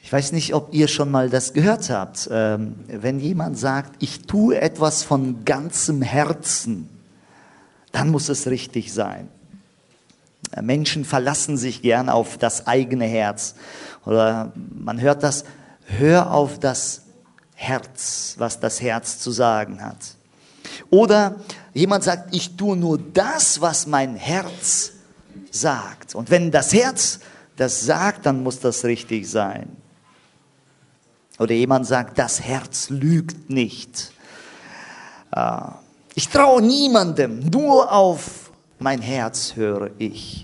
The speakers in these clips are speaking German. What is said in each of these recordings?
Ich weiß nicht, ob ihr schon mal das gehört habt. Wenn jemand sagt, ich tue etwas von ganzem Herzen, dann muss es richtig sein. Menschen verlassen sich gern auf das eigene Herz. Oder man hört das, hör auf das Herz, was das Herz zu sagen hat. Oder jemand sagt, ich tue nur das, was mein Herz sagt. Und wenn das Herz das sagt, dann muss das richtig sein. Oder jemand sagt, das Herz lügt nicht. Ich traue niemandem, nur auf mein Herz höre ich.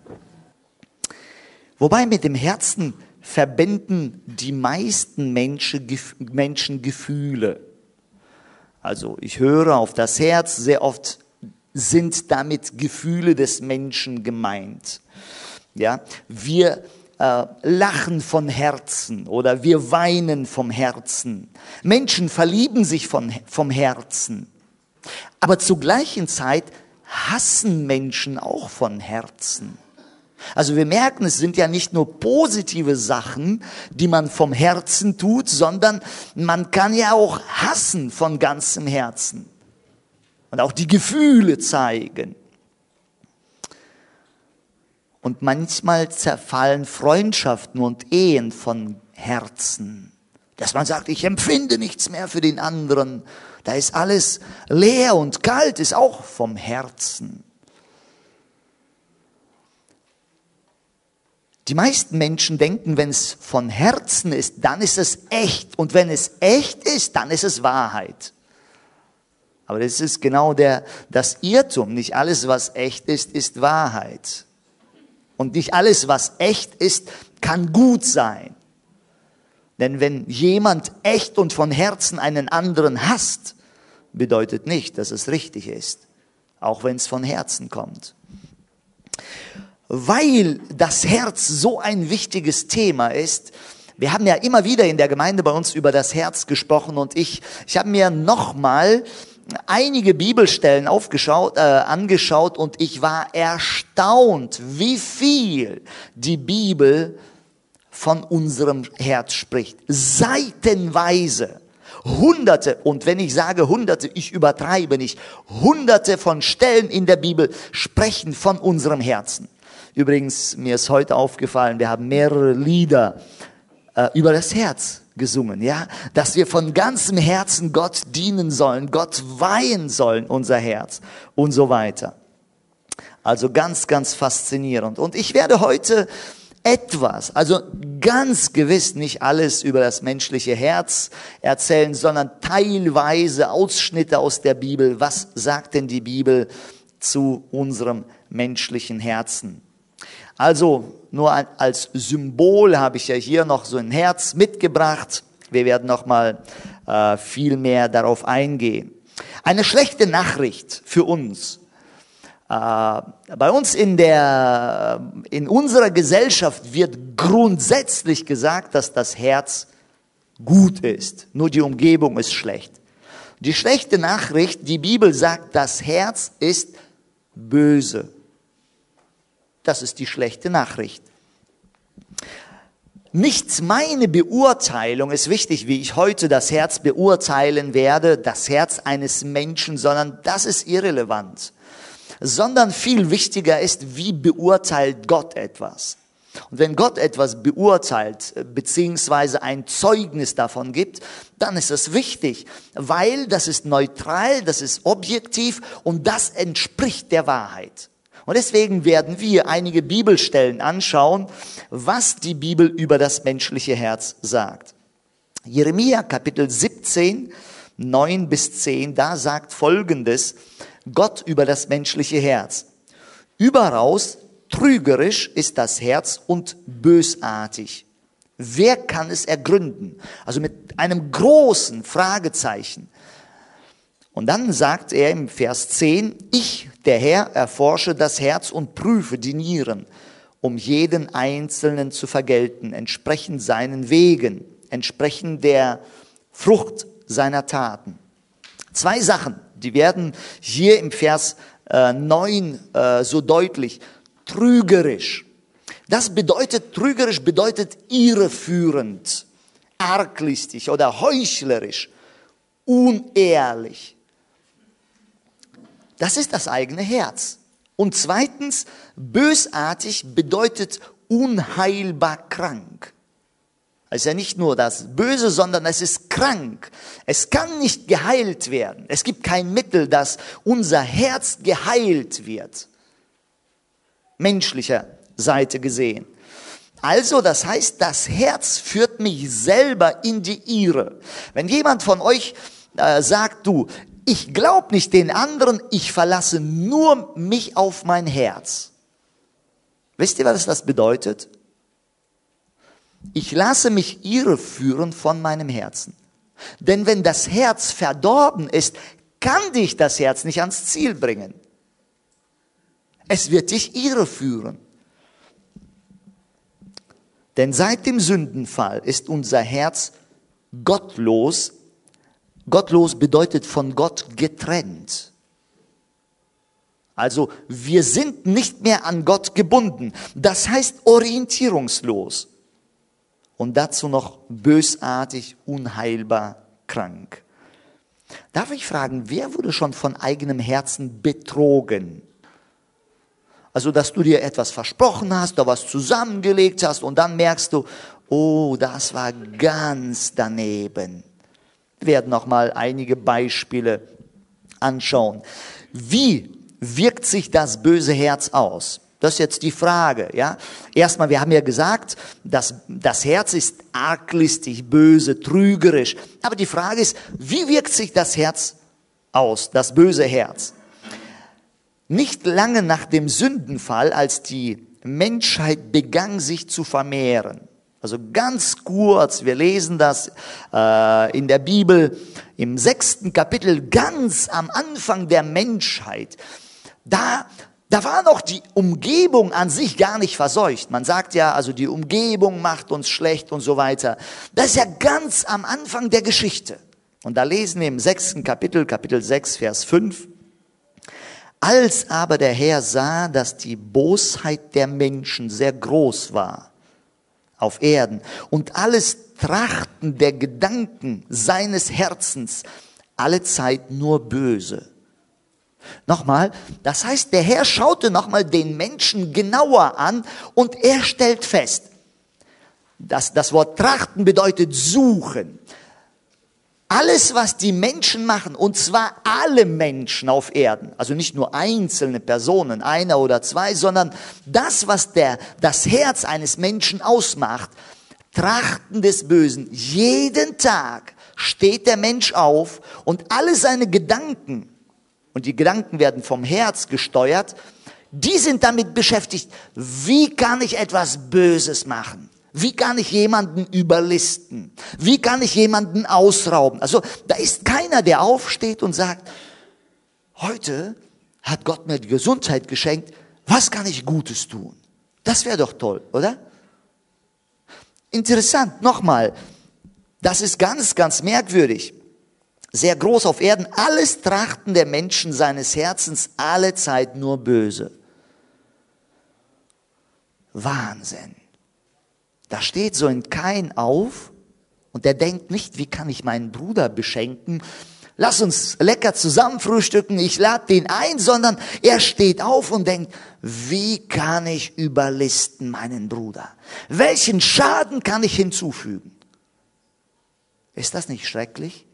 Wobei mit dem Herzen verbinden die meisten Menschen Gefühle. Also ich höre auf das Herz, sehr oft sind damit Gefühle des Menschen gemeint. Ja, wir lachen von Herzen oder wir weinen vom Herzen. Menschen verlieben sich vom Herzen. Aber zur gleichen Zeit hassen Menschen auch von Herzen. Also wir merken, es sind ja nicht nur positive Sachen, die man vom Herzen tut, sondern man kann ja auch hassen von ganzem Herzen. Und auch die Gefühle zeigen. Und manchmal zerfallen Freundschaften und Ehen von Herzen. Dass man sagt, ich empfinde nichts mehr für den anderen. Da ist alles leer und kalt, ist auch vom Herzen. Die meisten Menschen denken, wenn es von Herzen ist, dann ist es echt. Und wenn es echt ist, dann ist es Wahrheit. Aber das ist genau das Irrtum. Nicht alles, was echt ist, ist Wahrheit. Und nicht alles, was echt ist, kann gut sein. Denn wenn jemand echt und von Herzen einen anderen hasst, bedeutet nicht, dass es richtig ist. Auch wenn es von Herzen kommt. Weil das Herz so ein wichtiges Thema ist, wir haben ja immer wieder in der Gemeinde bei uns über das Herz gesprochen und ich habe mir nochmal einige Bibelstellen angeschaut und ich war erstaunt, wie viel die Bibel von unserem Herz spricht. Seitenweise. Hunderte, und wenn ich sage Hunderte, ich übertreibe nicht, Hunderte von Stellen in der Bibel sprechen von unserem Herzen. Übrigens, mir ist heute aufgefallen, wir haben mehrere Lieder über das Herz gesungen, ja, dass wir von ganzem Herzen Gott dienen sollen, Gott weihen sollen, unser Herz und so weiter. Also ganz, ganz faszinierend. Und ich werde heute etwas, also ganz gewiss nicht alles über das menschliche Herz erzählen, sondern teilweise Ausschnitte aus der Bibel. Was sagt denn die Bibel zu unserem menschlichen Herzen? Also nur als Symbol habe ich ja hier noch so ein Uns mitgebracht. Wir werden noch mal viel mehr darauf eingehen. Eine schlechte Nachricht für uns. Bei uns in unserer Gesellschaft wird grundsätzlich gesagt, dass das Herz gut ist. Nur die Umgebung ist schlecht. Die schlechte Nachricht, die Bibel sagt, das Herz ist böse. Das ist die schlechte Nachricht. Nicht meine Beurteilung ist wichtig, wie ich heute das Herz beurteilen werde, das Herz eines Menschen, sondern das ist irrelevant. Sondern viel wichtiger ist, wie beurteilt Gott etwas. Und wenn Gott etwas beurteilt, beziehungsweise ein Zeugnis davon gibt, dann ist es wichtig, weil das ist neutral, das ist objektiv und das entspricht der Wahrheit. Und deswegen werden wir einige Bibelstellen anschauen, was die Bibel über das menschliche Herz sagt. Jeremia Kapitel 17, 9 bis 10, da sagt Folgendes Gott über das menschliche Herz. Überaus trügerisch ist das Herz und bösartig. Wer kann es ergründen? Also mit einem großen Fragezeichen. Und dann sagt er im Vers 10, ich, der Herr, erforsche das Herz und prüfe die Nieren, um jeden Einzelnen zu vergelten, entsprechend seinen Wegen, entsprechend der Frucht seiner Taten. Zwei Sachen, die werden hier im Vers 9 so deutlich. Trügerisch. Das bedeutet, trügerisch bedeutet irreführend, arglistig oder heuchlerisch, unehrlich. Das ist das eigene Herz. Und zweitens, bösartig bedeutet unheilbar krank. Es ist ja nicht nur das Böse, sondern es ist krank. Es kann nicht geheilt werden. Es gibt kein Mittel, dass unser Herz geheilt wird. Menschlicher Seite gesehen. Also, das heißt, das Herz führt mich selber in die Irre. Wenn jemand von euch sagt, du, ich glaube nicht den anderen, ich verlasse nur mich auf mein Herz. Wisst ihr, was das bedeutet? Ich lasse mich irreführen von meinem Herzen. Denn wenn das Herz verdorben ist, kann dich das Herz nicht ans Ziel bringen. Es wird dich irreführen. Denn seit dem Sündenfall ist unser Herz gottlos. Gottlos bedeutet von Gott getrennt. Also wir sind nicht mehr an Gott gebunden. Das heißt orientierungslos. Und dazu noch bösartig, unheilbar, krank. Darf ich fragen, wer wurde schon von eigenem Herzen betrogen? Also, dass du dir etwas versprochen hast, da was zusammengelegt hast und dann merkst du, oh, das war ganz daneben. Wir werden noch mal einige Beispiele anschauen. Wie wirkt sich das böse Herz aus? Das ist jetzt die Frage, ja. Erstmal, wir haben ja gesagt, dass das Herz ist arglistig, böse, trügerisch. Aber die Frage ist, wie wirkt sich das Herz aus, das böse Herz? Nicht lange nach dem Sündenfall, als die Menschheit begann, sich zu vermehren. Also ganz kurz, wir lesen das in der Bibel im 6. Kapitel, ganz am Anfang der Menschheit. Da war noch die Umgebung an sich gar nicht verseucht. Man sagt ja, also die Umgebung macht uns schlecht und so weiter. Das ist ja ganz am Anfang der Geschichte. Und da lesen wir im 6. Kapitel, Kapitel 6, Vers 5. Als aber der Herr sah, dass die Bosheit der Menschen sehr groß war auf Erden und alles Trachten der Gedanken seines Herzens allezeit nur böse. Nochmal, das heißt, der Herr schaute nochmal den Menschen genauer an und er stellt fest, dass das Wort trachten bedeutet suchen. Alles, was die Menschen machen, und zwar alle Menschen auf Erden, also nicht nur einzelne Personen, einer oder zwei, sondern das, was das Herz eines Menschen ausmacht, Trachten des Bösen. Jeden Tag steht der Mensch auf und alle seine Gedanken, und die Gedanken werden vom Herz gesteuert, die sind damit beschäftigt, wie kann ich etwas Böses machen? Wie kann ich jemanden überlisten? Wie kann ich jemanden ausrauben? Also da ist keiner, der aufsteht und sagt, heute hat Gott mir die Gesundheit geschenkt, was kann ich Gutes tun? Das wäre doch toll, oder? Interessant, nochmal, das ist ganz, ganz merkwürdig. Sehr groß auf Erden, alles Trachten der Menschen seines Herzens, allezeit nur böse. Wahnsinn. Da steht so ein Kain auf und der denkt nicht, wie kann ich meinen Bruder beschenken? Lass uns lecker zusammen frühstücken, ich lade den ein, sondern er steht auf und denkt, wie kann ich überlisten meinen Bruder? Welchen Schaden kann ich hinzufügen? Ist das nicht schrecklich?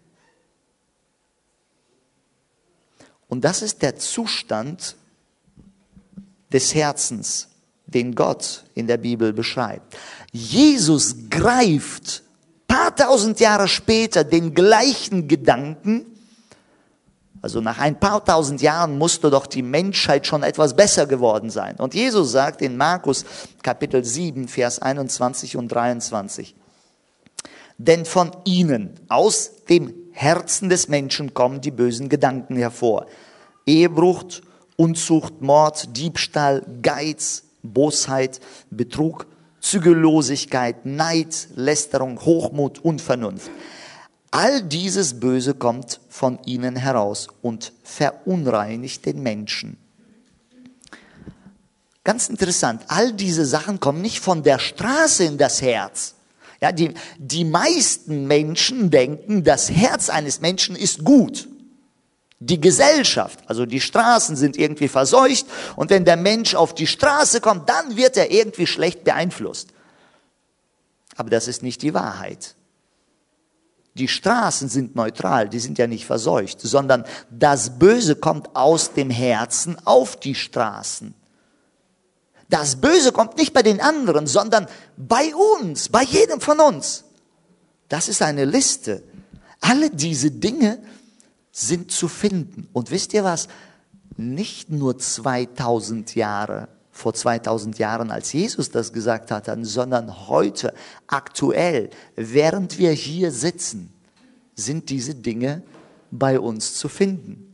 Und das ist der Zustand des Herzens, den Gott in der Bibel beschreibt. Jesus greift paar tausend Jahre später den gleichen Gedanken, also nach ein paar tausend Jahren musste doch die Menschheit schon etwas besser geworden sein. Und Jesus sagt in Markus Kapitel 7, Vers 21 und 23, denn von ihnen, aus dem Herzen des Menschen kommen die bösen Gedanken hervor. Ehebruch, Unzucht, Mord, Diebstahl, Geiz, Bosheit, Betrug, Zügellosigkeit, Neid, Lästerung, Hochmut, Unvernunft. All dieses Böse kommt von ihnen heraus und verunreinigt den Menschen. Ganz interessant, all diese Sachen kommen nicht von der Straße in das Herz. Ja, die meisten Menschen denken, das Herz eines Menschen ist gut. Die Gesellschaft, also die Straßen sind irgendwie verseucht und wenn der Mensch auf die Straße kommt, dann wird er irgendwie schlecht beeinflusst. Aber das ist nicht die Wahrheit. Die Straßen sind neutral, die sind ja nicht verseucht, sondern das Böse kommt aus dem Herzen auf die Straßen. Das Böse kommt nicht bei den anderen, sondern bei uns, bei jedem von uns. Das ist eine Liste. Alle diese Dinge sind zu finden. Und wisst ihr was? Nicht nur 2000 Jahre, vor 2000 Jahren, als Jesus das gesagt hat, sondern heute, aktuell, während wir hier sitzen, sind diese Dinge bei uns zu finden.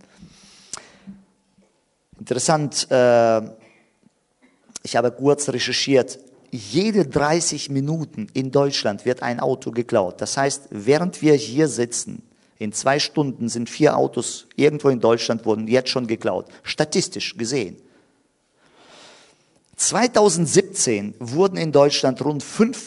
Interessant, ich habe kurz recherchiert, jede 30 Minuten in Deutschland wird ein Auto geklaut. Das heißt, während wir hier sitzen, in 2 Stunden sind 4 Autos irgendwo in Deutschland wurden jetzt schon geklaut. Statistisch gesehen. 2017 wurden in Deutschland rund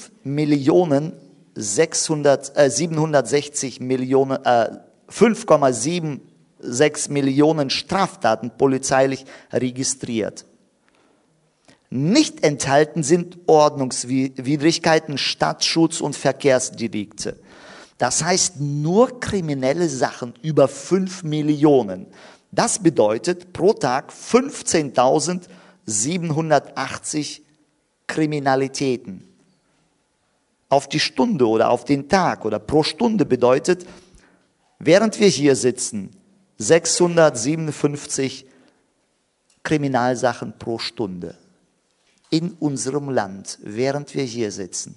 5,76 Millionen Straftaten polizeilich registriert. Nicht enthalten sind Ordnungswidrigkeiten, Stadtschutz und Verkehrsdelikte. Das heißt nur kriminelle Sachen über 5 Millionen. Das bedeutet pro Tag 15.780 Kriminalitäten. Auf die Stunde oder auf den Tag oder pro Stunde bedeutet, während wir hier sitzen, 657 Kriminalsachen pro Stunde. In unserem Land, während wir hier sitzen.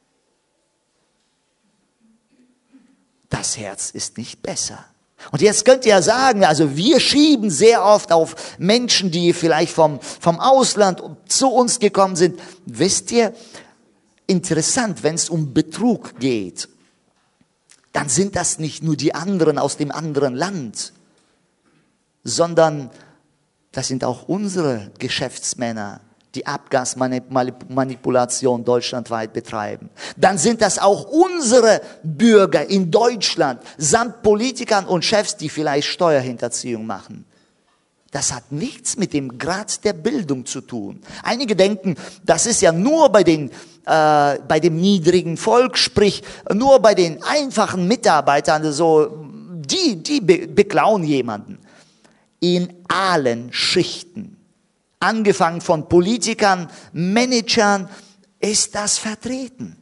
Das Herz ist nicht besser. Und jetzt könnt ihr ja sagen, also wir schieben sehr oft auf Menschen, die vielleicht vom Ausland zu uns gekommen sind. Wisst ihr, interessant, wenn es um Betrug geht, dann sind das nicht nur die anderen aus dem anderen Land, sondern das sind auch unsere Geschäftsmänner, die Abgasmanipulation deutschlandweit betreiben. Dann sind das auch unsere Bürger in Deutschland, samt Politikern und Chefs, die vielleicht Steuerhinterziehung machen. Das hat nichts mit dem Grad der Bildung zu tun. Einige denken, das ist ja nur bei dem niedrigen Volk, sprich nur bei den einfachen Mitarbeitern, also die beklauen jemanden. In allen Schichten. Angefangen von Politikern, Managern, ist das vertreten.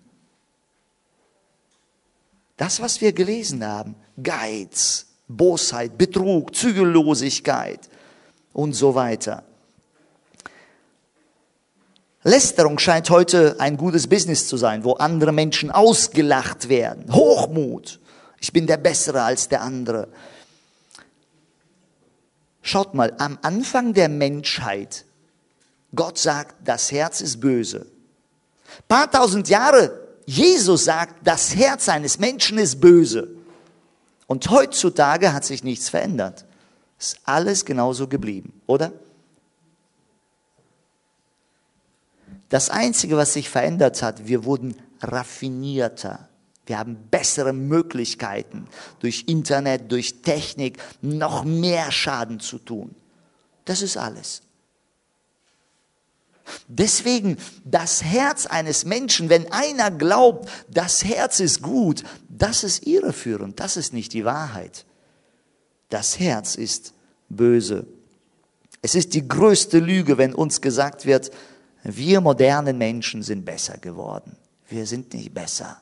Das, was wir gelesen haben, Geiz, Bosheit, Betrug, Zügellosigkeit und so weiter. Lästerung scheint heute ein gutes Business zu sein, wo andere Menschen ausgelacht werden. Hochmut, ich bin der Bessere als der andere. Schaut mal, am Anfang der Menschheit, Gott sagt, das Herz ist böse. Paar tausend Jahre, Jesus sagt, das Herz eines Menschen ist böse. Und heutzutage hat sich nichts verändert. Ist alles genauso geblieben, oder? Das Einzige, was sich verändert hat, wir wurden raffinierter. Wir haben bessere Möglichkeiten, durch Internet, durch Technik, noch mehr Schaden zu tun. Das ist alles. Deswegen, das Herz eines Menschen, wenn einer glaubt, das Herz ist gut, das ist irreführend, das ist nicht die Wahrheit. Das Herz ist böse. Es ist die größte Lüge, wenn uns gesagt wird, wir modernen Menschen sind besser geworden. Wir sind nicht besser.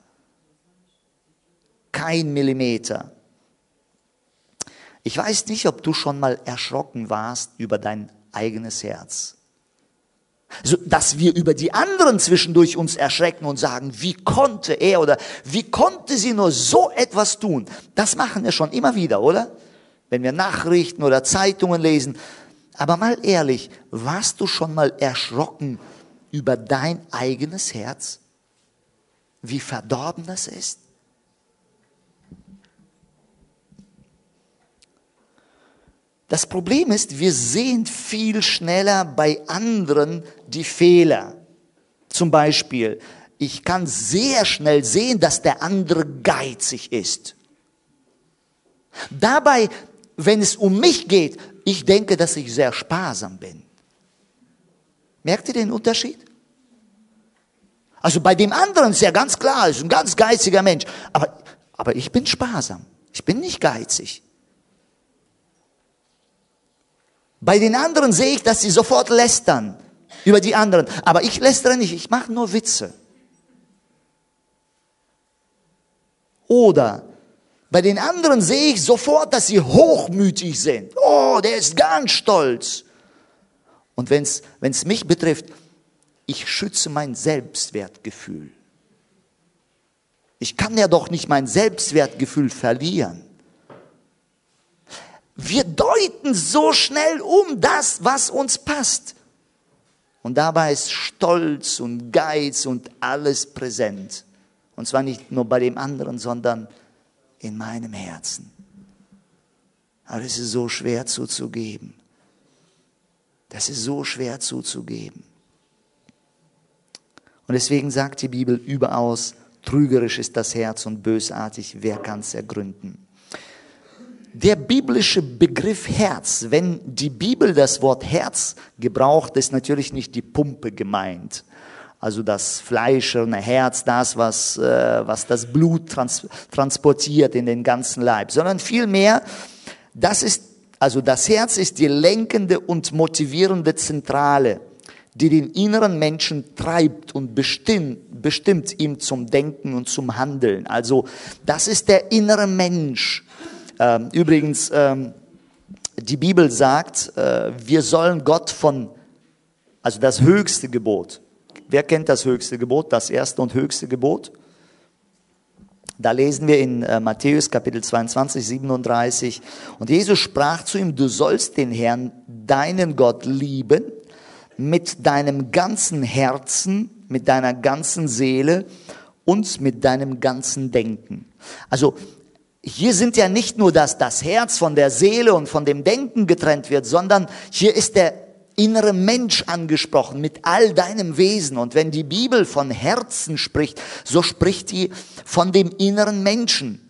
Kein Millimeter. Ich weiß nicht, ob du schon mal erschrocken warst über dein eigenes Herz. So, dass wir über die anderen zwischendurch uns erschrecken und sagen, wie konnte er oder wie konnte sie nur so etwas tun? Das machen wir schon immer wieder, oder? Wenn wir Nachrichten oder Zeitungen lesen. Aber mal ehrlich, warst du schon mal erschrocken über dein eigenes Herz? Wie verdorben das ist? Das Problem ist, wir sehen viel schneller bei anderen die Fehler. Zum Beispiel, ich kann sehr schnell sehen, dass der andere geizig ist. Dabei, wenn es um mich geht, ich denke, dass ich sehr sparsam bin. Merkt ihr den Unterschied? Also bei dem anderen ist ja ganz klar, ist ein ganz geiziger Mensch. Aber ich bin sparsam. Ich bin nicht geizig. Bei den anderen sehe ich, dass sie sofort lästern über die anderen. Aber ich lästere nicht, ich mache nur Witze. Oder bei den anderen sehe ich sofort, dass sie hochmütig sind. Oh, der ist ganz stolz. Und wenn es mich betrifft, ich schütze mein Selbstwertgefühl. Ich kann ja doch nicht mein Selbstwertgefühl verlieren. Wir deuten so schnell um das, was uns passt. Und dabei ist Stolz und Geiz und alles präsent. Und zwar nicht nur bei dem anderen, sondern in meinem Herzen. Aber es ist so schwer zuzugeben. Das ist so schwer zuzugeben. Und deswegen sagt die Bibel überaus, trügerisch ist das Herz und bösartig, wer kann es ergründen? Der biblische Begriff Herz, wenn die Bibel das Wort Herz gebraucht, ist natürlich nicht die Pumpe gemeint. Also das fleischerne Herz, das, was das Blut transportiert in den ganzen Leib, sondern vielmehr, das Herz ist die lenkende und motivierende Zentrale, die den inneren Menschen treibt und bestimmt ihm zum Denken und zum Handeln. Also das ist der innere Mensch. Übrigens, die Bibel sagt, wir sollen Gott also das höchste Gebot. Wer kennt das höchste Gebot, das erste und höchste Gebot? Da lesen wir in Matthäus Kapitel 22, 37. Und Jesus sprach zu ihm, du sollst den Herrn, deinen Gott, lieben, mit deinem ganzen Herzen, mit deiner ganzen Seele und mit deinem ganzen Denken. Also hier sind ja nicht nur, dass das Herz von der Seele und von dem Denken getrennt wird, sondern hier ist der innere Mensch angesprochen mit all deinem Wesen. Und wenn die Bibel von Herzen spricht, so spricht die von dem inneren Menschen.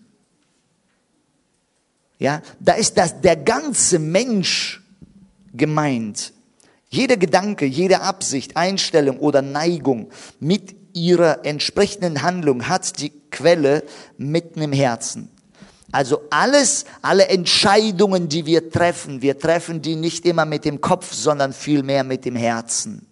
Ja, da ist der ganze Mensch gemeint. Jeder Gedanke, jede Absicht, Einstellung oder Neigung mit ihrer entsprechenden Handlung hat die Quelle mitten im Herzen. Also alle Entscheidungen, die wir treffen die nicht immer mit dem Kopf, sondern vielmehr mit dem Herzen.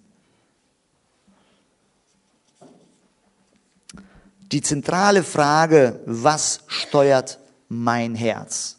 Die zentrale Frage, was steuert mein Herz?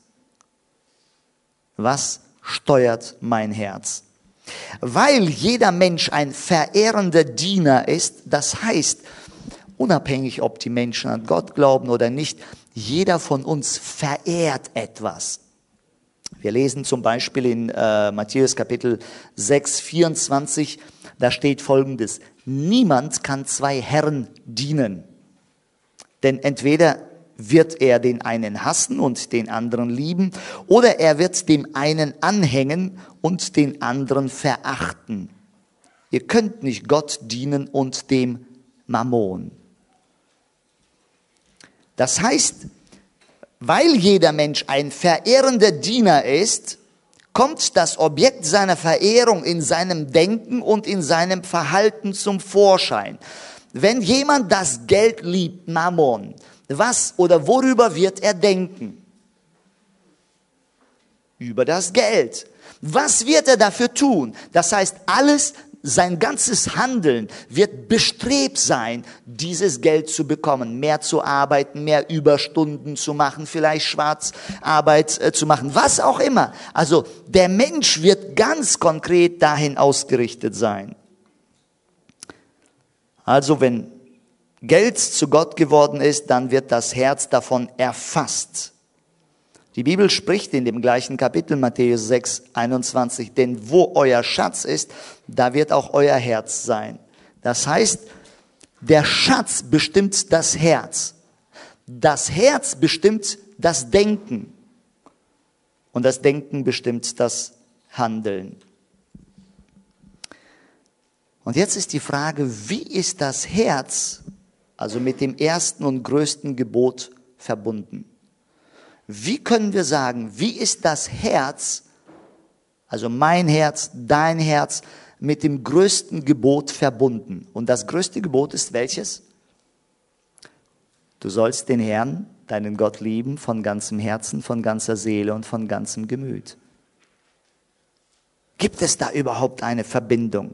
Was steuert mein Herz? Weil jeder Mensch ein verehrender Diener ist, das heißt, unabhängig ob die Menschen an Gott glauben oder nicht, jeder von uns verehrt etwas. Wir lesen zum Beispiel in Matthäus Kapitel 6, 24, da steht Folgendes: Niemand kann zwei Herren dienen, denn entweder wird er den einen hassen und den anderen lieben, oder er wird dem einen anhängen und den anderen verachten. Ihr könnt nicht Gott dienen und dem Mammon. Das heißt, weil jeder Mensch ein verehrender Diener ist, kommt das Objekt seiner Verehrung in seinem Denken und in seinem Verhalten zum Vorschein. Wenn jemand das Geld liebt, Mammon, was oder worüber wird er denken? Über das Geld. Was wird er dafür tun? Das heißt, sein ganzes Handeln wird bestrebt sein, dieses Geld zu bekommen, mehr zu arbeiten, mehr Überstunden zu machen, vielleicht Schwarzarbeit zu machen, was auch immer. Also der Mensch wird ganz konkret dahin ausgerichtet sein. Also wenn Geld zu Gott geworden ist, dann wird das Herz davon erfasst. Die Bibel spricht in dem gleichen Kapitel, Matthäus 6, 21, denn wo euer Schatz ist, da wird auch euer Herz sein. Das heißt, der Schatz bestimmt das Herz. Das Herz bestimmt das Denken. Und das Denken bestimmt das Handeln. Und jetzt ist die Frage, wie ist das Herz, also mit dem ersten und größten Gebot, verbunden? Wie können wir sagen, wie ist das Herz, also mein Herz, dein Herz, mit dem größten Gebot verbunden? Und das größte Gebot ist welches? Du sollst den Herrn, deinen Gott lieben, von ganzem Herzen, von ganzer Seele und von ganzem Gemüt. Gibt es da überhaupt eine Verbindung?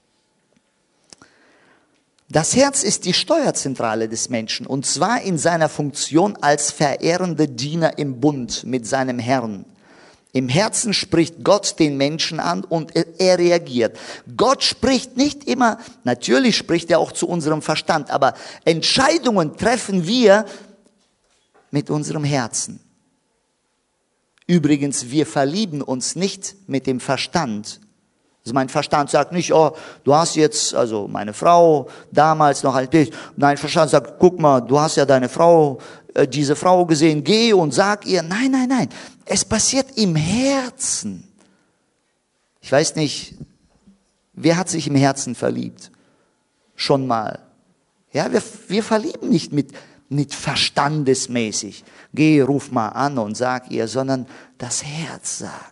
Das Herz ist die Steuerzentrale des Menschen, und zwar in seiner Funktion als verehrender Diener im Bund mit seinem Herrn. Im Herzen spricht Gott den Menschen an und er reagiert. Gott spricht nicht immer, natürlich spricht er auch zu unserem Verstand, aber Entscheidungen treffen wir mit unserem Herzen. Übrigens, wir verlieben uns nicht mit dem Verstand. Also mein Verstand sagt nicht, oh, du hast jetzt, also meine Frau damals noch ein Bild. Mein Verstand sagt, guck mal, du hast ja deine Frau, diese Frau gesehen, geh und sag ihr. Nein, nein, nein. Es passiert im Herzen. Ich weiß nicht, wer hat sich im Herzen verliebt? Schon mal. Ja, wir verlieben nicht mit verstandesmäßig. Geh, ruf mal an und sag ihr, sondern das Herz sagt.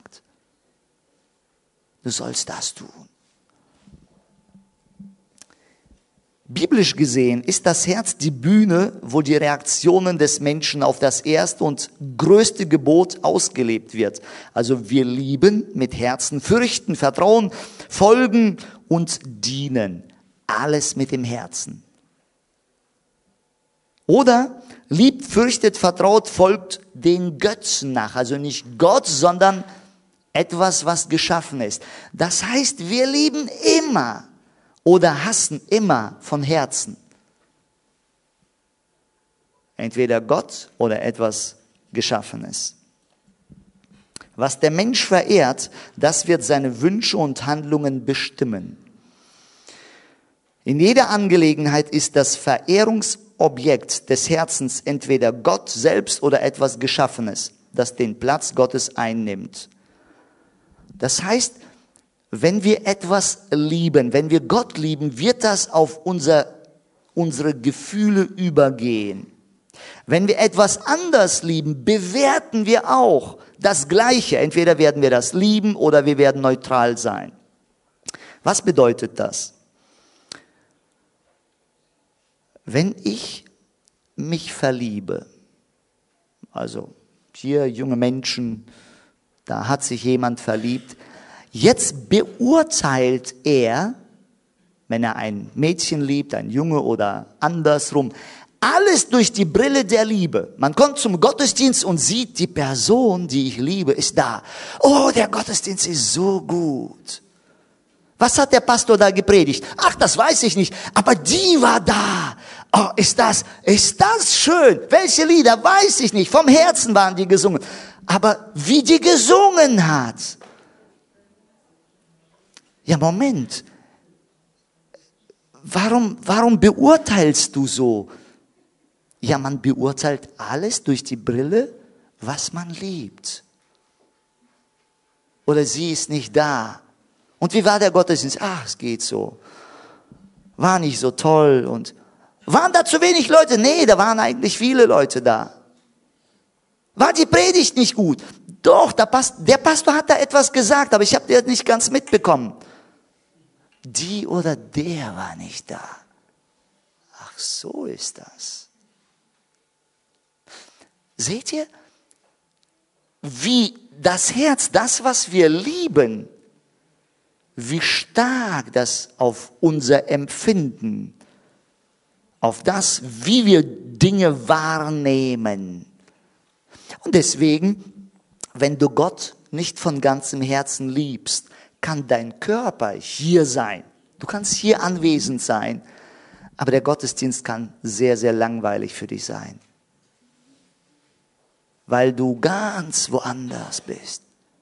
Du sollst das tun. Biblisch gesehen ist das Herz die Bühne, wo die Reaktionen des Menschen auf das erste und größte Gebot ausgelebt wird. Also wir lieben mit Herzen, fürchten, vertrauen, folgen und dienen. Alles mit dem Herzen. Oder liebt, fürchtet, vertraut, folgt den Götzen nach. Also nicht Gott, sondern etwas, was geschaffen ist. Das heißt, wir lieben immer oder hassen immer von Herzen. Entweder Gott oder etwas Geschaffenes. Was der Mensch verehrt, das wird seine Wünsche und Handlungen bestimmen. In jeder Angelegenheit ist das Verehrungsobjekt des Herzens entweder Gott selbst oder etwas Geschaffenes, das den Platz Gottes einnimmt. Das heißt, wenn wir etwas lieben, wenn wir Gott lieben, wird das auf unsere Gefühle übergehen. Wenn wir etwas anders lieben, bewerten wir auch das Gleiche. Entweder werden wir das lieben oder wir werden neutral sein. Was bedeutet das? Wenn ich mich verliebe, also hier junge Menschen, da hat sich jemand verliebt. Jetzt beurteilt er, wenn er ein Mädchen liebt, ein Junge oder andersrum, alles durch die Brille der Liebe. Man kommt zum Gottesdienst und sieht, die Person, die ich liebe, ist da. Oh, der Gottesdienst ist so gut. Was hat der Pastor da gepredigt? Ach, das weiß ich nicht, aber die war da. Oh, ist das schön. Welche Lieder? Weiß ich nicht. Vom Herzen waren die gesungen. Aber wie die gesungen hat. Ja, Moment. Warum beurteilst du so? Ja, man beurteilt alles durch die Brille, was man liebt. Oder sie ist nicht da. Und wie war der Gottesdienst? Ach, es geht so. War nicht so toll. Und waren da zu wenig Leute? Nee, da waren eigentlich viele Leute da. War die Predigt nicht gut? Doch, der Pastor hat da etwas gesagt, aber ich habe das nicht ganz mitbekommen. Die oder der war nicht da. Ach, so ist das. Seht ihr, wie das Herz, das, was wir lieben, wie stark das auf unser Empfinden, auf das, wie wir Dinge wahrnehmen. Und deswegen, wenn du Gott nicht von ganzem Herzen liebst, kann dein Körper hier sein. Du kannst hier anwesend sein, aber der Gottesdienst kann sehr, sehr langweilig für dich sein. Weil du ganz woanders bist.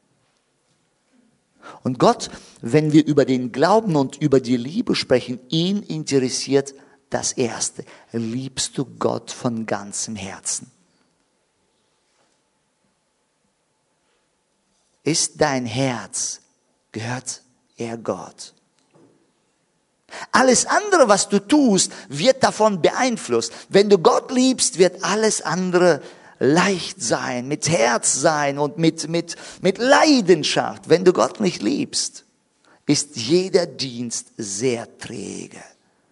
Und Gott, wenn wir über den Glauben und über die Liebe sprechen, ihn interessiert das Erste. Liebst du Gott von ganzem Herzen? ist dein Herz, gehört er Gott. Alles andere, was du tust, wird davon beeinflusst. Wenn du Gott liebst, wird alles andere leicht sein, mit Herz sein und mit Leidenschaft. Wenn du Gott nicht liebst, ist jeder Dienst sehr träge.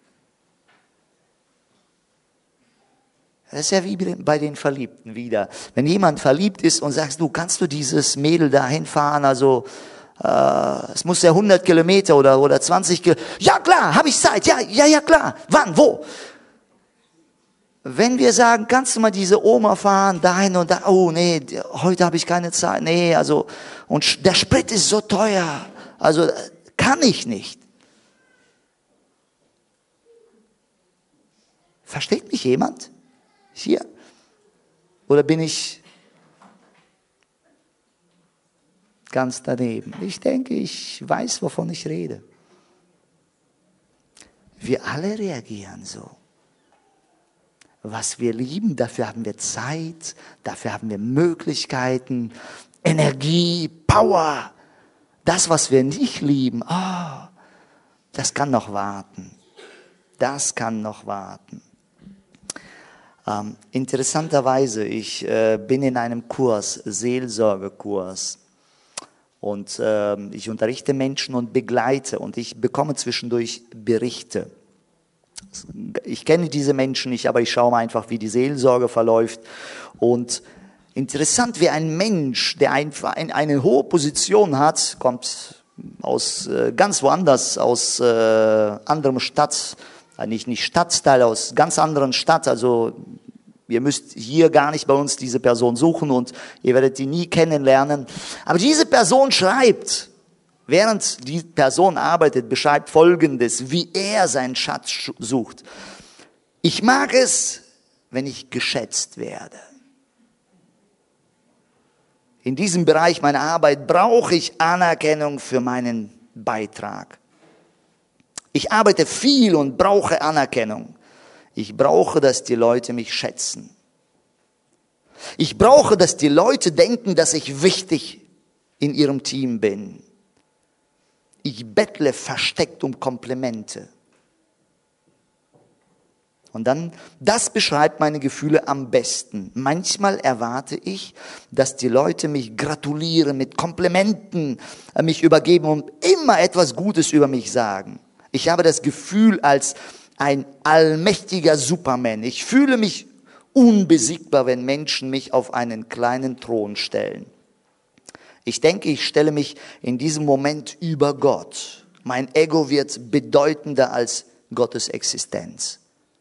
Das ist ja wie bei den Verliebten wieder. Wenn jemand verliebt ist und sagst, du, kannst du dieses Mädel dahin fahren, also es muss ja 100 Kilometer oder 20 Kilometer. Ja klar, habe ich Zeit, ja klar. Wann, wo? Wenn wir sagen, kannst du mal diese Oma fahren, dahin und da, oh nee, heute habe ich keine Zeit, nee, also, und der Sprit ist so teuer, also kann ich nicht. Versteht mich jemand hier? Oder bin ich ganz daneben? Ich denke, ich weiß, wovon ich rede. Wir alle reagieren so. Was wir lieben, dafür haben wir Zeit, dafür haben wir Möglichkeiten, Energie, Power. Das, was wir nicht lieben, das kann noch warten. Das kann noch warten. Interessanterweise, ich bin in einem Kurs, Seelsorgekurs. Und ich unterrichte Menschen und begleite und ich bekomme zwischendurch Berichte. Ich kenne diese Menschen nicht, aber ich schaue mal einfach, wie die Seelsorge verläuft. Und interessant, wie ein Mensch, der eine hohe Position hat, kommt aus ganz woanders, aus anderem Stadt, nicht Stadtteil, aus ganz anderen Stadt. Also ihr müsst hier gar nicht bei uns diese Person suchen und ihr werdet die nie kennenlernen. Aber diese Person schreibt, während die Person arbeitet, beschreibt Folgendes, wie er seinen Schatz sucht. Ich mag es, wenn ich geschätzt werde. In diesem Bereich meiner Arbeit brauche ich Anerkennung für meinen Beitrag. Ich arbeite viel und brauche Anerkennung. Ich brauche, dass die Leute mich schätzen. Ich brauche, dass die Leute denken, dass ich wichtig in ihrem Team bin. Ich bettle versteckt um Komplimente. Und dann, das beschreibt meine Gefühle am besten. Manchmal erwarte ich, dass die Leute mich gratulieren, mit Komplimenten mich übergeben und immer etwas Gutes über mich sagen. Ich habe das Gefühl als ein allmächtiger Superman. Ich fühle mich unbesiegbar, wenn Menschen mich auf einen kleinen Thron stellen. Ich denke, ich stelle mich in diesem Moment über Gott. Mein Ego wird bedeutender als Gottes Existenz.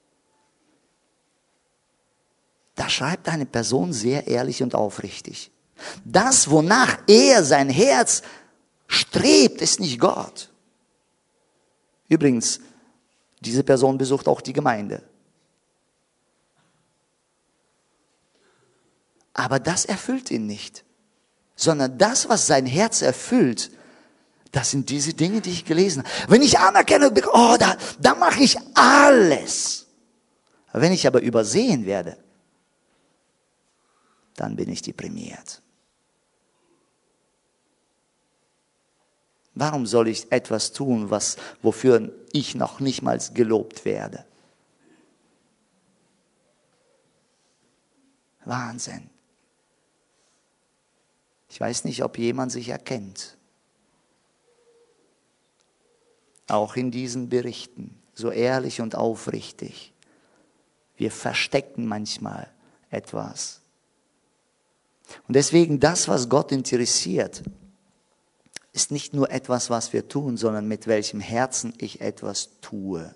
Da schreibt eine Person sehr ehrlich und aufrichtig. Das, wonach er sein Herz strebt, ist nicht Gott. Übrigens, diese Person besucht auch die Gemeinde. Aber das erfüllt ihn nicht. Sondern das, was sein Herz erfüllt, das sind diese Dinge, die ich gelesen habe. Wenn ich anerkenne, da mache ich alles. Wenn ich aber übersehen werde, dann bin ich deprimiert. Warum soll ich etwas tun, wofür ich noch nicht mal gelobt werde? Wahnsinn. Ich weiß nicht, ob jemand sich erkennt. Auch in diesen Berichten, so ehrlich und aufrichtig. Wir verstecken manchmal etwas. Und deswegen das, was Gott interessiert, ist nicht nur etwas, was wir tun, sondern mit welchem Herzen ich etwas tue.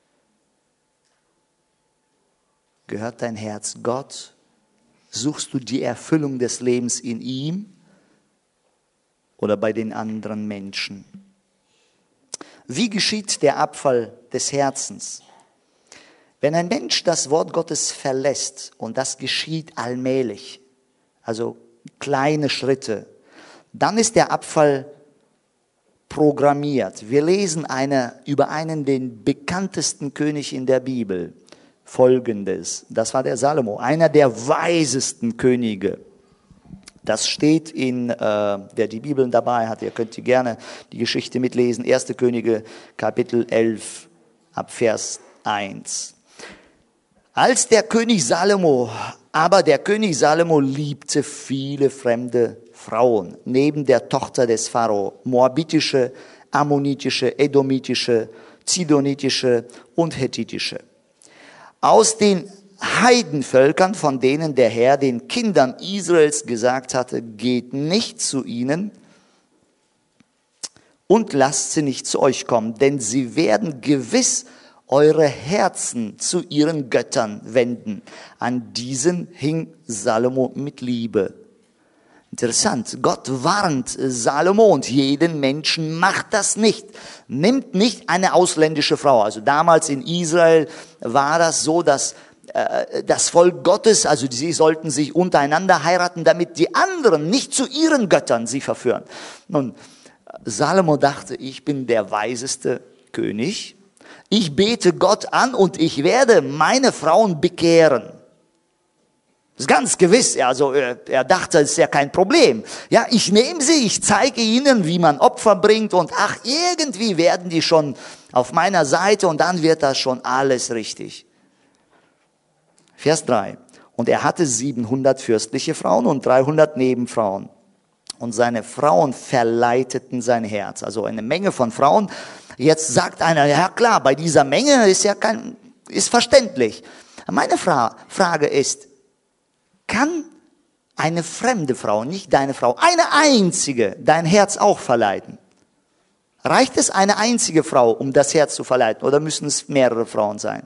Gehört dein Herz Gott? Suchst du die Erfüllung des Lebens in ihm oder bei den anderen Menschen? Wie geschieht der Abfall des Herzens? Wenn ein Mensch das Wort Gottes verlässt, und das geschieht allmählich, also kleine Schritte, dann ist der Abfall programmiert. Wir lesen über einen, den bekanntesten König in der Bibel, Folgendes. Das war der Salomo, einer der weisesten Könige. Das steht in, wer die Bibeln dabei hat, ihr könnt gerne die Geschichte mitlesen. 1. Könige, Kapitel 11, ab Vers 1. Als der König Salomo liebte viele fremde Frauen, neben der Tochter des Pharao, moabitische, ammonitische, edomitische, zidonitische und hethitische. Aus den Heidenvölkern, von denen der Herr den Kindern Israels gesagt hatte, geht nicht zu ihnen und lasst sie nicht zu euch kommen, denn sie werden gewiss eure Herzen zu ihren Göttern wenden. An diesen hing Salomo mit Liebe. Interessant, Gott warnt Salomo und jeden Menschen, macht das nicht. Nimmt nicht eine ausländische Frau. Also damals in Israel war das so, dass das Volk Gottes, also sie sollten sich untereinander heiraten, damit die anderen nicht zu ihren Göttern sie verführen. Nun, Salomo dachte, ich bin der weiseste König. Ich bete Gott an und ich werde meine Frauen bekehren. Das ist ganz gewiss. Also er dachte, es ist ja kein Problem. Ja, ich nehme sie, ich zeige ihnen, wie man Opfer bringt und ach, irgendwie werden die schon auf meiner Seite und dann wird das schon alles richtig. Vers 3. Und er hatte 700 fürstliche Frauen und 300 Nebenfrauen. Und seine Frauen verleiteten sein Herz. Also eine Menge von Frauen. Jetzt sagt einer, ja klar, bei dieser Menge ist verständlich. Meine Frage ist, kann eine fremde Frau, nicht deine Frau, eine einzige, dein Herz auch verleiten? Reicht es eine einzige Frau, um das Herz zu verleiten? Oder müssen es mehrere Frauen sein?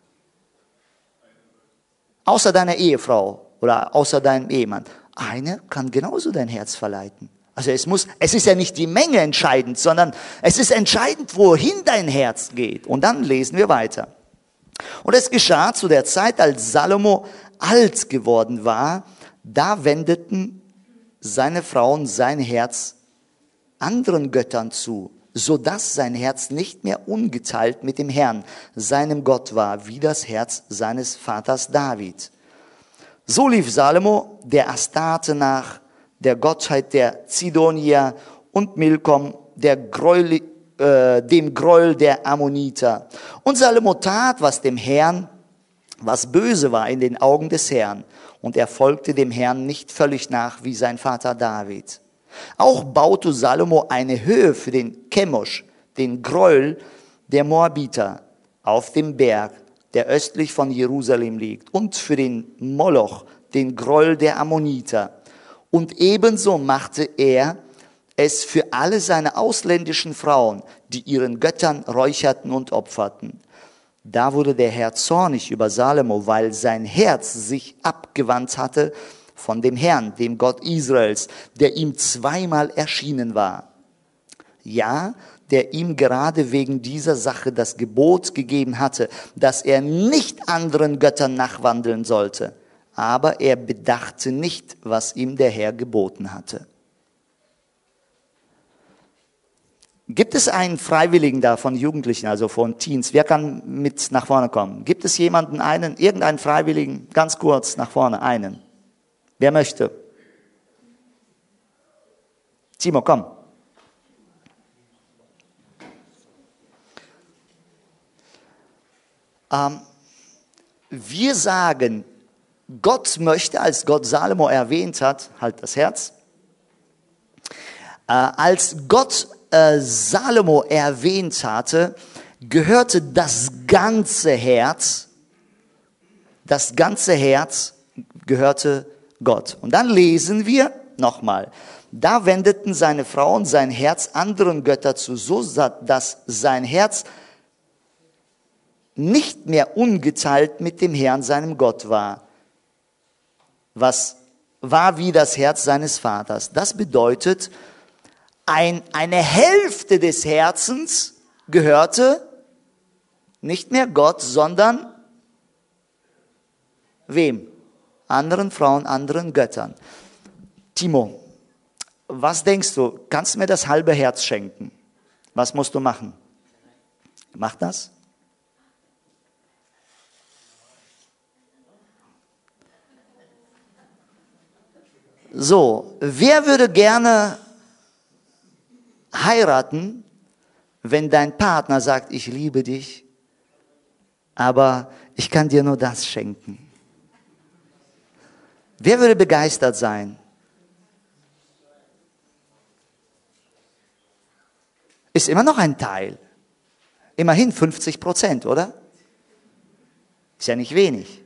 Außer deiner Ehefrau oder außer deinem Ehemann. Eine kann genauso dein Herz verleiten. Also es ist ja nicht die Menge entscheidend, sondern es ist entscheidend, wohin dein Herz geht. Und dann lesen wir weiter. Und es geschah zu der Zeit, als Salomo alt geworden war, da wendeten seine Frauen sein Herz anderen Göttern zu, sodass sein Herz nicht mehr ungeteilt mit dem Herrn, seinem Gott war, wie das Herz seines Vaters David. So lief Salomo der Astarte nach, der Gottheit der Zidonier und Milkom, dem Gräuel der Ammoniter. Und Salomo tat, was böse war in den Augen des Herrn. Und er folgte dem Herrn nicht völlig nach, wie sein Vater David. Auch baute Salomo eine Höhe für den Chemosh, den Gräuel der Moabiter, auf dem Berg, der östlich von Jerusalem liegt, und für den Moloch, den Gräuel der Ammoniter. Und ebenso machte er es für alle seine ausländischen Frauen, die ihren Göttern räucherten und opferten. Da wurde der Herr zornig über Salomo, weil sein Herz sich abgewandt hatte von dem Herrn, dem Gott Israels, der ihm zweimal erschienen war. Ja, der ihm gerade wegen dieser Sache das Gebot gegeben hatte, dass er nicht anderen Göttern nachwandeln sollte. Aber er bedachte nicht, was ihm der Herr geboten hatte. Gibt es einen Freiwilligen da von Jugendlichen, also von Teens? Wer kann mit nach vorne kommen? Gibt es irgendeinen Freiwilligen, ganz kurz nach vorne, einen? Wer möchte? Timo, komm. Wir sagen, Gott möchte, als Gott Salomo erwähnt hat, halt das Herz, als Gott Salomo erwähnt hatte, gehörte das ganze Herz gehörte Gott. Und dann lesen wir nochmal, da wendeten seine Frauen sein Herz anderen Götter zu, so dass sein Herz nicht mehr ungeteilt mit dem Herrn, seinem Gott war, was war wie das Herz seines Vaters. Das bedeutet, eine Hälfte des Herzens gehörte nicht mehr Gott, sondern wem? Anderen Frauen, anderen Göttern. Timo, was denkst du? Kannst du mir das halbe Herz schenken? Was musst du machen? Mach das. So, wer würde gerne heiraten, wenn dein Partner sagt, ich liebe dich, aber ich kann dir nur das schenken? Wer würde begeistert sein? Ist immer noch ein Teil. Immerhin 50%, oder? Ist ja nicht wenig.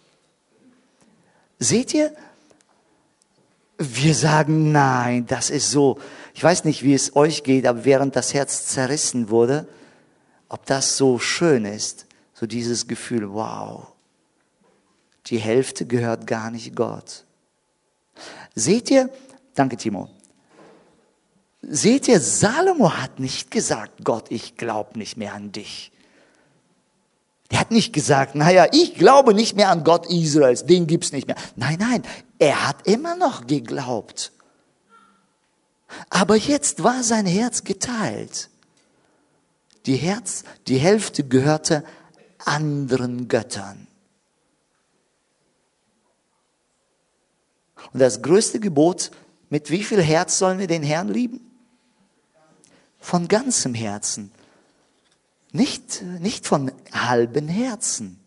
Seht ihr? Wir sagen, nein, das ist so. Ich weiß nicht, wie es euch geht, aber während das Herz zerrissen wurde, ob das so schön ist, so dieses Gefühl, wow, die Hälfte gehört gar nicht Gott. Seht ihr, danke Timo, seht ihr, Salomo hat nicht gesagt, Gott, ich glaube nicht mehr an dich. Der hat nicht gesagt, naja, ich glaube nicht mehr an Gott Israels, den gibt's nicht mehr. Nein, nein, er hat immer noch geglaubt. Aber jetzt war sein Herz geteilt. Die Hälfte gehörte anderen Göttern. Und das größte Gebot, mit wie viel Herz sollen wir den Herrn lieben? Von ganzem Herzen. Nicht von halben Herzen.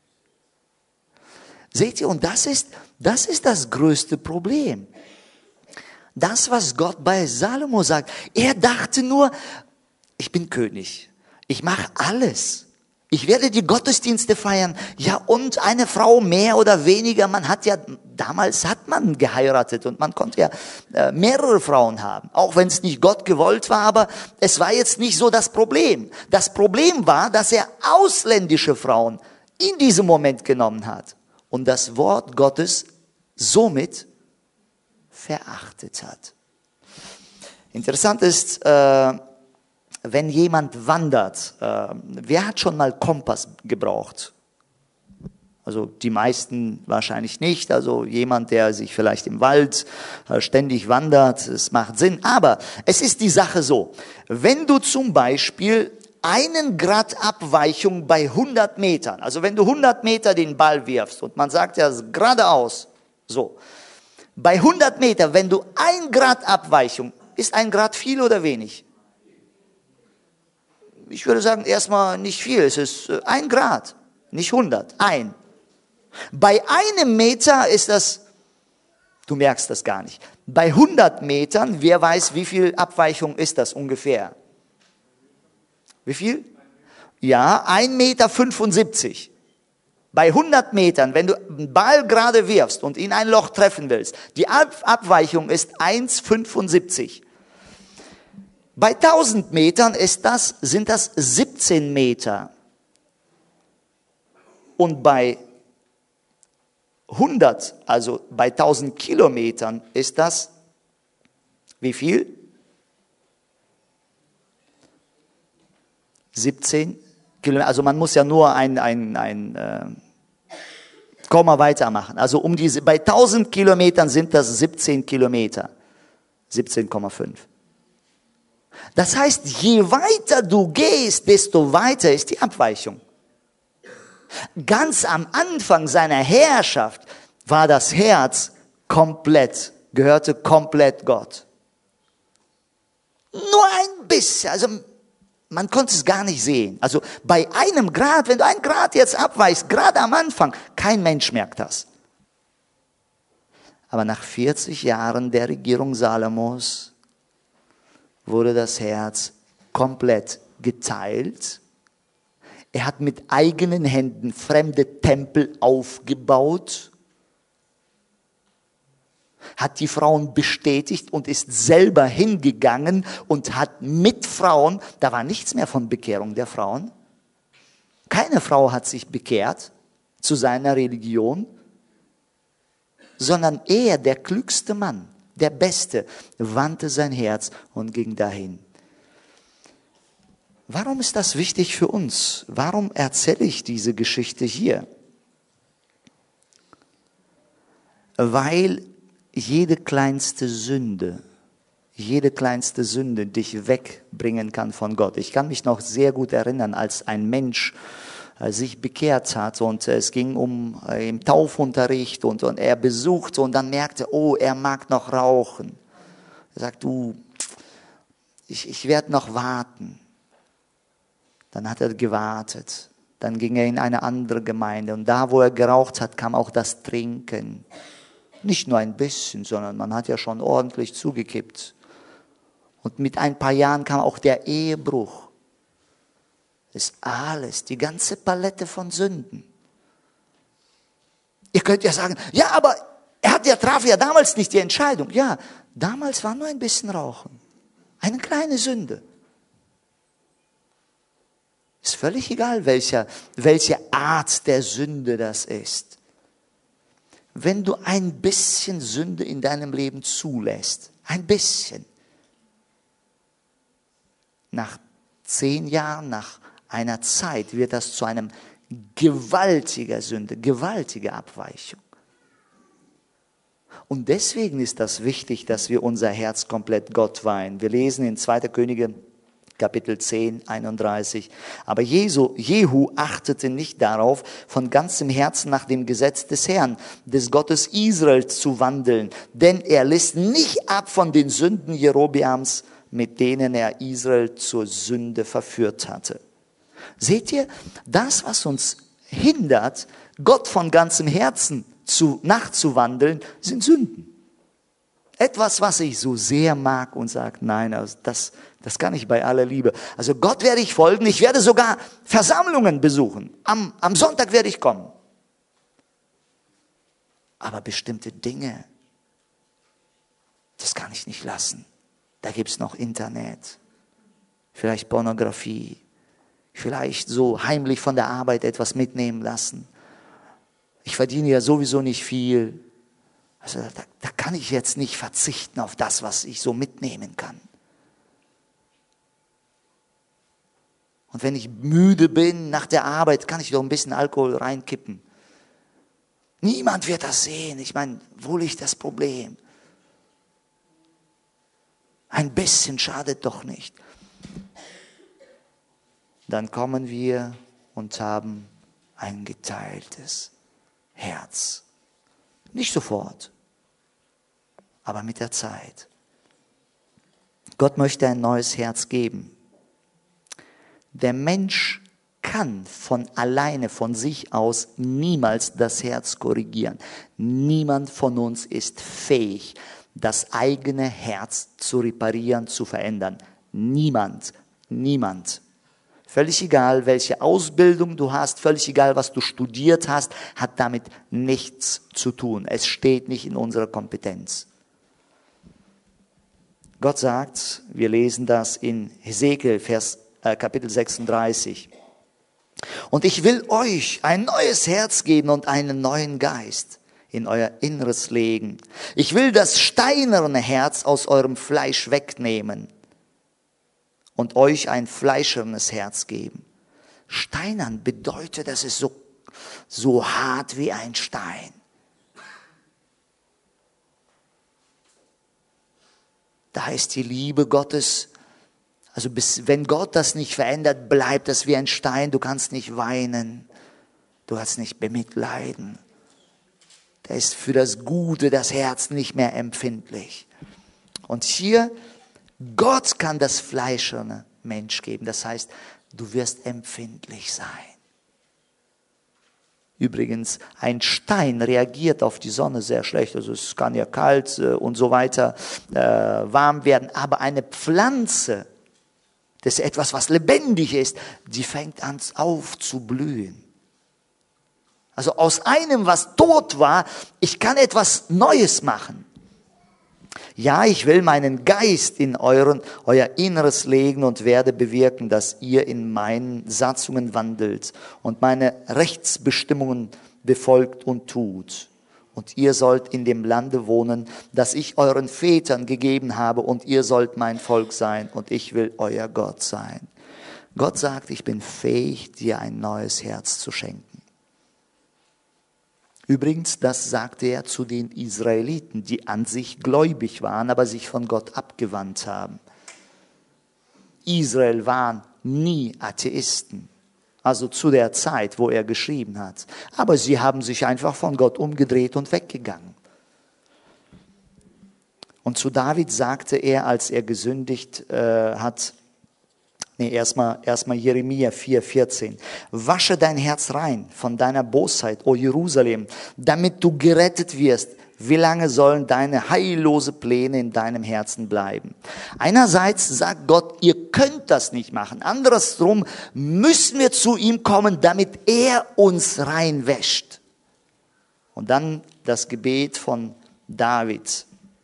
Seht ihr, und das ist das größte Problem. Das, was Gott bei Salomo sagt. Er dachte nur, ich bin König. Ich mache alles. Ich werde die Gottesdienste feiern. Ja, und eine Frau mehr oder weniger. Damals hat man geheiratet und man konnte ja mehrere Frauen haben. Auch wenn es nicht Gott gewollt war, aber es war jetzt nicht so das Problem. Das Problem war, dass er ausländische Frauen in diesem Moment genommen hat und das Wort Gottes somit verachtet hat. Interessant ist, wenn jemand wandert, wer hat schon mal Kompass gebraucht? Also die meisten wahrscheinlich nicht. Also jemand, der sich vielleicht im Wald ständig wandert, es macht Sinn. Aber es ist die Sache so, wenn du zum Beispiel 1 Grad Abweichung bei 100 Metern, also wenn du 100 Meter den Ball wirfst und man sagt ja geradeaus, so, bei 100 Meter, wenn du 1 Grad Abweichung, ist 1 Grad viel oder wenig? Ich würde sagen, erstmal nicht viel, es ist 1 Grad, nicht 100, 1. Bei 1 Meter ist das, du merkst das gar nicht. Bei 100 Metern, wer weiß, wie viel Abweichung ist das ungefähr? Wie viel? Ja, 1,75 Meter. Bei 100 Metern, wenn du einen Ball gerade wirfst und in ein Loch treffen willst, die Abweichung ist 1,75. Bei 1000 Metern sind das 17 Meter. Und bei 100, also bei 1000 Kilometern, ist das wie viel? 17 Kilometer. Also man muss ja nur ein Komma weitermachen. Also bei 1000 Kilometern sind das 17 Kilometer. 17,5. Das heißt, je weiter du gehst, desto weiter ist die Abweichung. Ganz am Anfang seiner Herrschaft war das Herz gehörte komplett Gott. Nur ein bisschen, also man konnte es gar nicht sehen. Also bei 1 Grad, wenn du 1 Grad jetzt abweichst, gerade am Anfang, kein Mensch merkt das. Aber nach 40 Jahren der Regierung Salomos wurde das Herz komplett geteilt. Er hat mit eigenen Händen fremde Tempel aufgebaut, hat die Frauen bestätigt und ist selber hingegangen und hat mit Frauen, da war nichts mehr von Bekehrung der Frauen. Keine Frau hat sich bekehrt zu seiner Religion, sondern er, der klügste Mann, der Beste, wandte sein Herz und ging dahin. Warum ist das wichtig für uns? Warum erzähle ich diese Geschichte hier? Weil jede kleinste Sünde dich wegbringen kann von Gott. Ich kann mich noch sehr gut erinnern, als ein Mensch sich bekehrt hat und es ging um im Taufunterricht und er besuchte und dann merkte, oh, er mag noch rauchen. Er sagt, du, ich werde noch warten. Dann hat er gewartet. Dann ging er in eine andere Gemeinde und da, wo er geraucht hat, kam auch das Trinken. Nicht nur ein bisschen, sondern man hat ja schon ordentlich zugekippt. Und mit ein paar Jahren kam auch der Ehebruch. Das ist alles, die ganze Palette von Sünden. Ihr könnt ja sagen, ja, aber traf ja damals nicht die Entscheidung. Ja, damals war nur ein bisschen Rauchen. Eine kleine Sünde. Ist völlig egal, welche Art der Sünde das ist. Wenn du ein bisschen Sünde in deinem Leben zulässt, ein bisschen, nach 10 Jahren, nach einer Zeit wird das zu einem gewaltiger Sünde, gewaltige Abweichung. Und deswegen ist das wichtig, dass wir unser Herz komplett Gott weihen. Wir lesen in 2. Könige Kapitel 10, 31. Aber Jehu achtete nicht darauf, von ganzem Herzen nach dem Gesetz des Herrn, des Gottes Israel zu wandeln. Denn er ließ nicht ab von den Sünden Jerobeams, mit denen er Israel zur Sünde verführt hatte. Seht ihr, das, was uns hindert, Gott von ganzem Herzen nachzuwandeln, sind Sünden. Etwas, was ich so sehr mag und sage, nein, also das kann ich bei aller Liebe. Also Gott werde ich folgen, ich werde sogar Versammlungen besuchen. Am Sonntag werde ich kommen. Aber bestimmte Dinge, das kann ich nicht lassen. Da gibt es noch Internet, vielleicht Pornografie, vielleicht so heimlich von der Arbeit etwas mitnehmen lassen. Ich verdiene ja sowieso nicht viel. Also da kann ich jetzt nicht verzichten auf das, was ich so mitnehmen kann. Und wenn ich müde bin nach der Arbeit, kann ich doch ein bisschen Alkohol reinkippen. Niemand wird das sehen. Ich meine, wo liegt das Problem? Ein bisschen schadet doch nicht. Dann kommen wir und haben ein geteiltes Herz. Nicht sofort, aber mit der Zeit. Gott möchte ein neues Herz geben. Der Mensch kann von alleine, von sich aus niemals das Herz korrigieren. Niemand von uns ist fähig, das eigene Herz zu reparieren, zu verändern. Niemand. Völlig egal, welche Ausbildung du hast, völlig egal, was du studiert hast, hat damit nichts zu tun. Es steht nicht in unserer Kompetenz. Gott sagt, wir lesen das in Hesekiel, Kapitel 36. Und ich will euch ein neues Herz geben und einen neuen Geist in euer Inneres legen. Ich will das steinerne Herz aus eurem Fleisch wegnehmen und euch ein fleischernes Herz geben. Steinern bedeutet, das ist so hart wie ein Stein. Da ist die Liebe Gottes. Also wenn Gott das nicht verändert, bleibt das wie ein Stein. Du kannst nicht weinen, du kannst nicht bemitleiden. Da ist für das Gute das Herz nicht mehr empfindlich. Und hier, Gott kann das fleischerne Mensch geben. Das heißt, du wirst empfindlich sein. Übrigens, ein Stein reagiert auf die Sonne sehr schlecht. Also es kann ja kalt und so weiter warm werden. Aber eine Pflanze, das ist etwas, was lebendig ist, die fängt an aufzublühen. Also aus einem, was tot war, ich kann etwas Neues machen. Ja, ich will meinen Geist in euer Inneres legen und werde bewirken, dass ihr in meinen Satzungen wandelt und meine Rechtsbestimmungen befolgt und tut. Und ihr sollt in dem Lande wohnen, das ich euren Vätern gegeben habe, und ihr sollt mein Volk sein und ich will euer Gott sein. Gott sagt, ich bin fähig, dir ein neues Herz zu schenken. Übrigens, das sagte er zu den Israeliten, die an sich gläubig waren, aber sich von Gott abgewandt haben. Israel waren nie Atheisten. Also zu der Zeit, wo er geschrieben hat. Aber sie haben sich einfach von Gott umgedreht und weggegangen. Und zu David sagte er, als er gesündigt hat, erstmal Jeremia 4,14. Wasche dein Herz rein von deiner Bosheit, o Jerusalem, damit du gerettet wirst. Wie lange sollen deine heillose Pläne in deinem Herzen bleiben? Einerseits sagt Gott, ihr könnt das nicht machen. Andersrum müssen wir zu ihm kommen, damit er uns reinwäscht. Und dann das Gebet von David.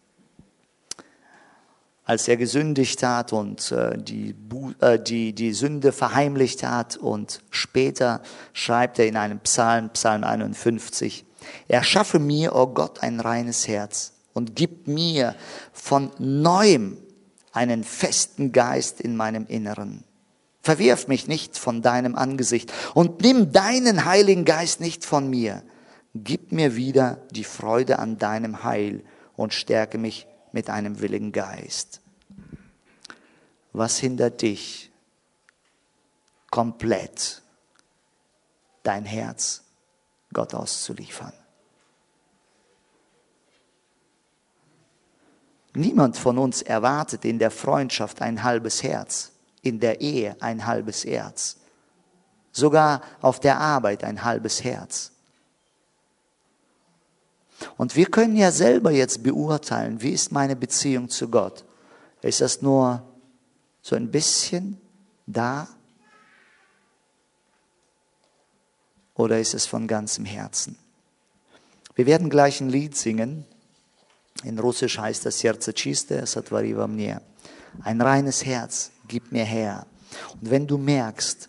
Als er gesündigt hat und die Sünde verheimlicht hat, und später schreibt er in einem Psalm 51, erschaffe mir, o Gott, ein reines Herz und gib mir von neuem einen festen Geist in meinem Inneren. Verwirf mich nicht von deinem Angesicht und nimm deinen Heiligen Geist nicht von mir. Gib mir wieder die Freude an deinem Heil und stärke mich mit einem willigen Geist. Was hindert dich komplett, dein Herz Gott auszuliefern? Niemand von uns erwartet in der Freundschaft ein halbes Herz, in der Ehe ein halbes Herz, sogar auf der Arbeit ein halbes Herz. Und wir können ja selber jetzt beurteilen, wie ist meine Beziehung zu Gott? Ist das nur so ein bisschen da? Oder ist es von ganzem Herzen? Wir werden gleich ein Lied singen. In Russisch heißt das Сердце чистое, сотвори во мне. Ein reines Herz, gib mir her. Und wenn du merkst,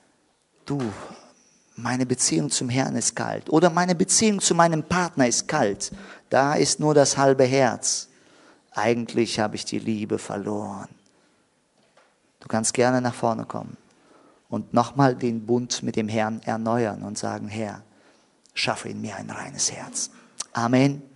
meine Beziehung zum Herrn ist kalt oder meine Beziehung zu meinem Partner ist kalt, da ist nur das halbe Herz. Eigentlich habe ich die Liebe verloren. Du kannst gerne nach vorne kommen und nochmal den Bund mit dem Herrn erneuern und sagen, Herr, schaffe in mir ein reines Herz. Amen.